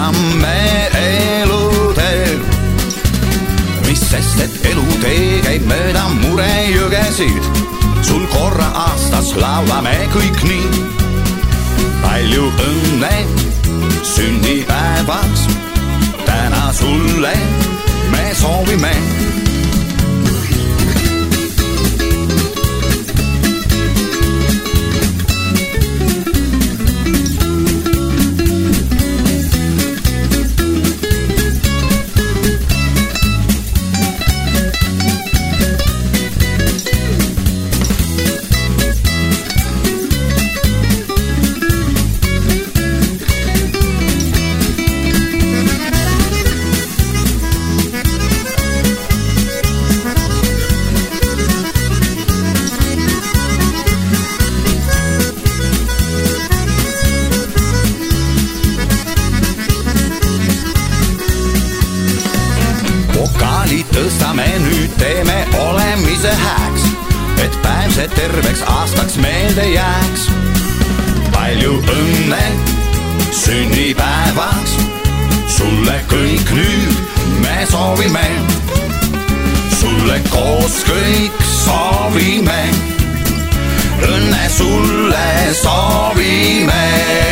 samme eluteel. mis sest, et elutee käib mööda murejõgesid, sul korra aastas laulame kõik nii. palju õnne sünnipäevaks täna sulle me soovime. tõstame nüüd, teeme olemise hääks, et päev see terveks aastaks meelde jääks. palju õnne sünnipäevaks sulle kõik nüüd me soovime. sulle koos kõik soovime, õnne sulle soovime.